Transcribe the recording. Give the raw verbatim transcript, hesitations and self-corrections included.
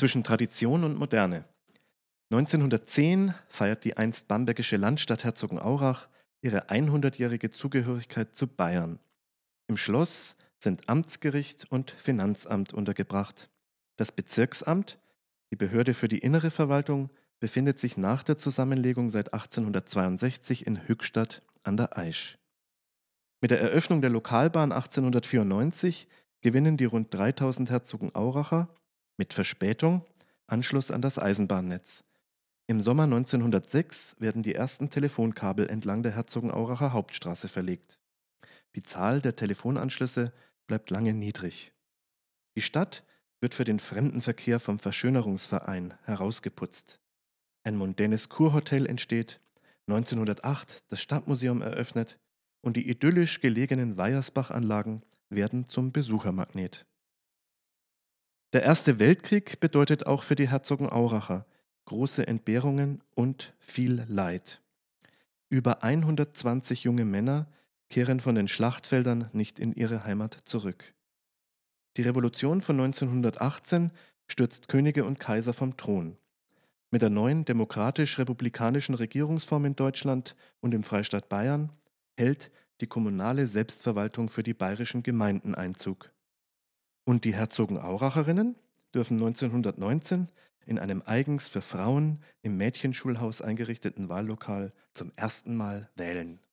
Zwischen Tradition und Moderne. neunzehnhundertzehn feiert die einst bambergische Landstadt Herzogenaurach ihre hundertjährige Zugehörigkeit zu Bayern. Im Schloss sind Amtsgericht und Finanzamt untergebracht. Das Bezirksamt, die Behörde für die innere Verwaltung, befindet sich nach der Zusammenlegung seit achtzehnhundertzweiundsechzig in Höchstadt an der Aisch. Mit der Eröffnung der Lokalbahn achtzehnhundertvierundneunzig gewinnen die rund dreitausend Herzogenauracher mit Verspätung Anschluss an das Eisenbahnnetz. Im Sommer neunzehnhundertsechs werden die ersten Telefonkabel entlang der Herzogenauracher Hauptstraße verlegt. Die Zahl der Telefonanschlüsse bleibt lange niedrig. Die Stadt wird für den Fremdenverkehr vom Verschönerungsverein herausgeputzt. Ein mondänes Kurhotel entsteht, neunzehnhundertacht das Stadtmuseum eröffnet und die idyllisch gelegenen Weiersbach-Anlagen werden zum Besuchermagnet. Der Erste Weltkrieg bedeutet auch für die Herzogenauracher große Entbehrungen und viel Leid. Über hundertzwanzig junge Männer kehren von den Schlachtfeldern nicht in ihre Heimat zurück. Die Revolution von neunzehnhundertachtzehn stürzt Könige und Kaiser vom Thron. Mit der neuen demokratisch-republikanischen Regierungsform in Deutschland und im Freistaat Bayern hält die kommunale Selbstverwaltung für die bayerischen Gemeinden Einzug. Und die Herzogenauracherinnen dürfen neunzehnhundertneunzehn in einem eigens für Frauen im Mädchenschulhaus eingerichteten Wahllokal zum ersten Mal wählen.